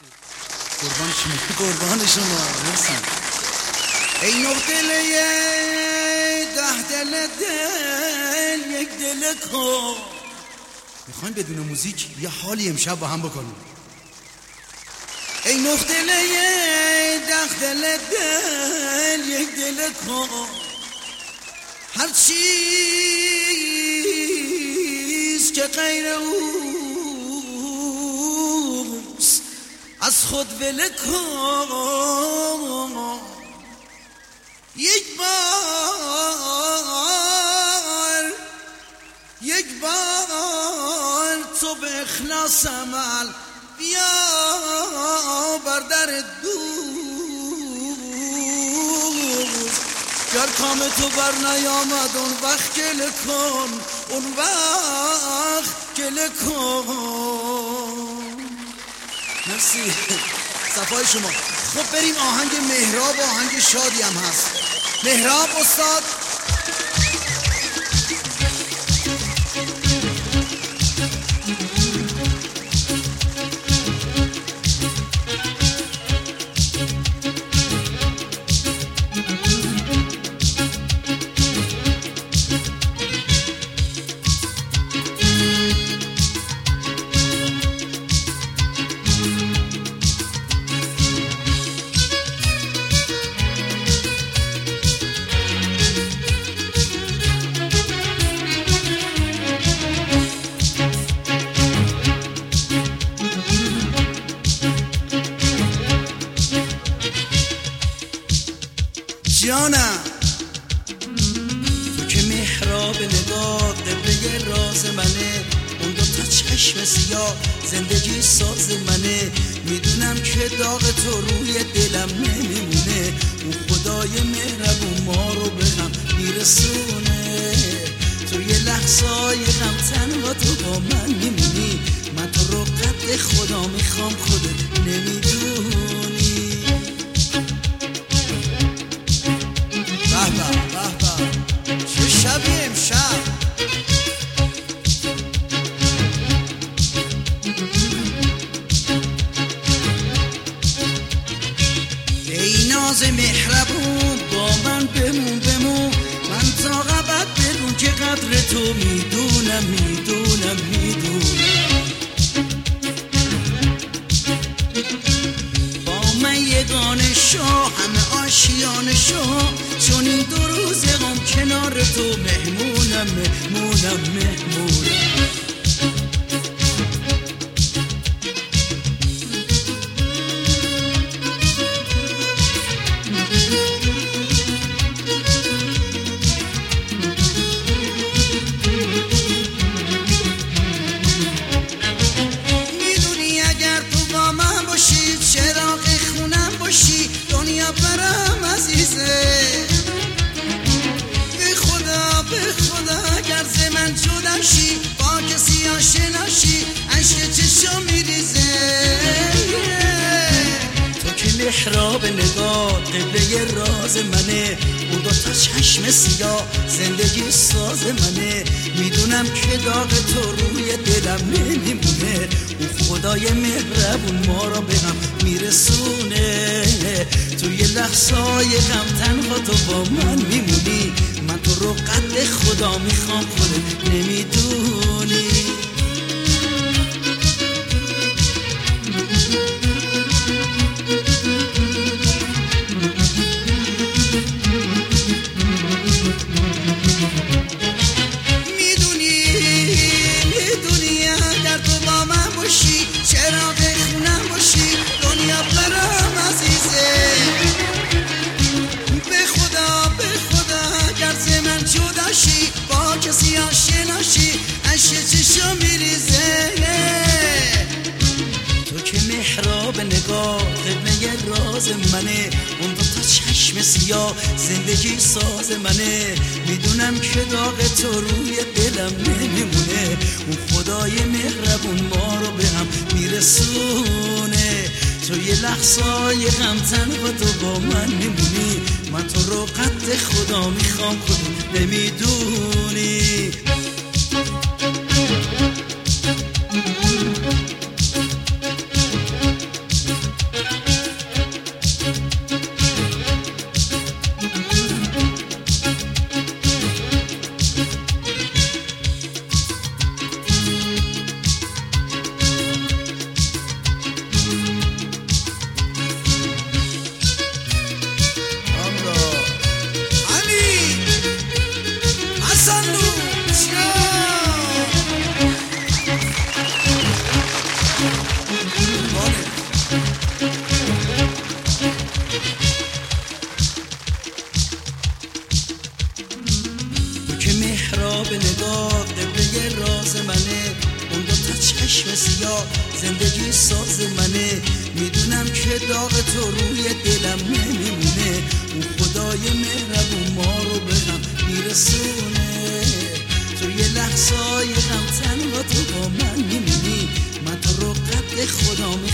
قربان شما مرسی. ای نه دل ده دل یک دل کن. میخواین بدون موزیک یه حالی امشب با هم بکنیم. ای نه دل ده دل یک دل کن. هر چیز که غیر اوست از خود ول کن. یک بار تو به اخلاص عمل بیا بر در دوست. گر کام تو بر نیامد اون وقت گله کن، اون وقت گله کن. مرسی صفای شما. خب بریم آهنگ مهراب، آهنگ شادی هم هست. مهراب استاد. جانم تو که محراب نگاه قبله راز منه، اون دو تا چشم سیاه زندگی ساز منه. میدونم که داغ تو روی دلم نمیمونه، اون خدای مهربون ما رو به هم میرسونه. تو یه لحظای غم تنها تو با من میمونی، من تو رو قد خدا میخوام خودت نمیدونی. چه شبی امشب. ای ناز مهربون با من بمون، من تا ابد بدون که قدر تو میدونم. با من یگانه شاه همه آشیانه شاه، چون این دو روز غم کنار تو مهمونم. میدونی اگر تو با من باشی چراغ خونم باشی، دنیا برام عزیزه. به خدا اگر ز من جدا شی، با کسی آشنا شی، عشق چشم میریزه. تو که محراب نگاه قبله راز منه، اون دو تا چشم سیاه زندگی ساز منه. میدونم که داغ تو روی دلم نمیمونه، اون خدای مهربون ما را به هم میرسونه. تو یه لحظای غم تنها تو با من میمونی، من تو رو قد خدا میخوام خودت نمیدونی. میدونی اگر تو با من باشی چراغ خونم باشی، دنیا برام عزیزه. به خدا اگر ز من جدا شی، با کسی آشنا شی، عشق چشم میریزه. تو که محراب نگاه قبله راز منه، اون دو تا چشم سیاه زندگی ساز منه. میدونم که داغ تو روی دلم نمیمونه، اون خدای مهربون ما رو به هم میرسونه. تو یه لحظای غم تنها تو با من میمونی، من تو رو قد خدا میخوام خودت نمیدونی.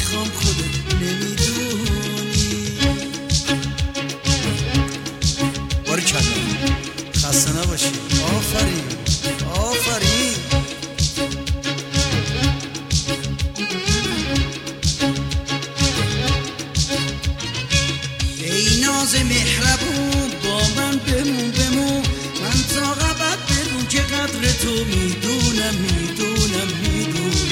میخوام خودت نمیدونی. باریکلا، خسته نباشی. آفرین آفرین. ای ناز مهربون با من بمون بمون، من تا ابد بدون که قدر تو میدونم میدونم میدونم.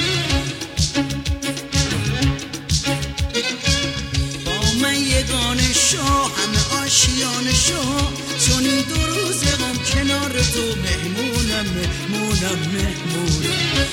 با من یگانه شو همه آشیانه شو، چون این دو روز غم کنار تو مهمونم مهمونم مهمونم.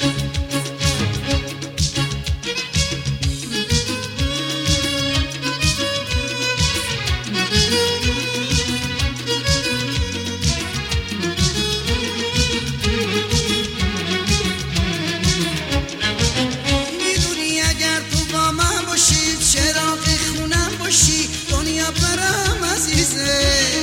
برام عزیزه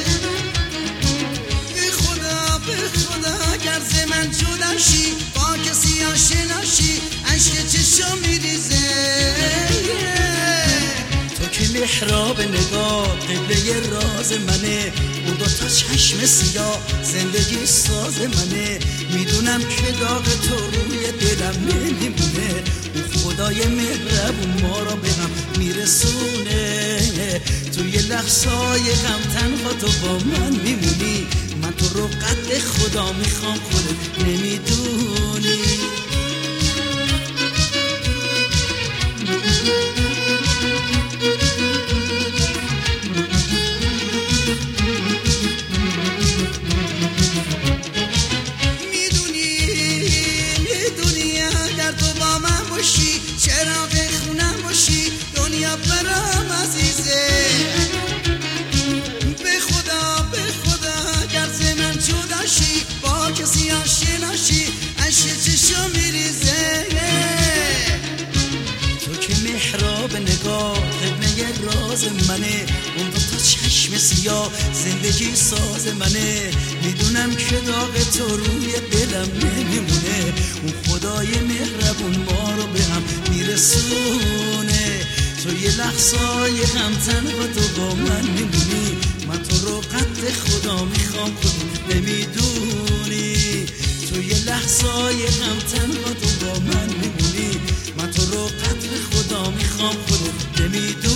به خدا به خدا اگر ز من جدا شی، با کسی آشنا شی، عشق چشم میریزه. تو که محراب نگاه قبله راز منه، اون دو تا چشم سیاه زندگی ساز منه. میدونم که داغ تو روی دلم نمیمونه، اون خدای مهربون ما را به هم میرسونه. توی لحظای غم تنها تو با من میمونی، من تو رو قد خدا میخوام خودت نمیدونی. میدونی اگر تو با من باشی، چراغ خونم باشی، دنیا برام عزیزه. به خدا به خدا اگر ز من جدا شی، با کسی آشنا شی، عشق چشم میریزه. تو که محراب نگاه قبله راز منه، اون دو تا چشم سیاه زندگی ساز منه. میدونم که داغ تو روی دلم نمیمونه، اون خدای مهربون ما رو به هم میرسونه. تو یه لحظای غم تنها تو با من میمونی، من تو رو قد خدا میخوام خودت نمیدونی. تو یه لحظای غم تنها تو با من میمونی، من تو رو قد خدا میخوام خودت نمیدونی.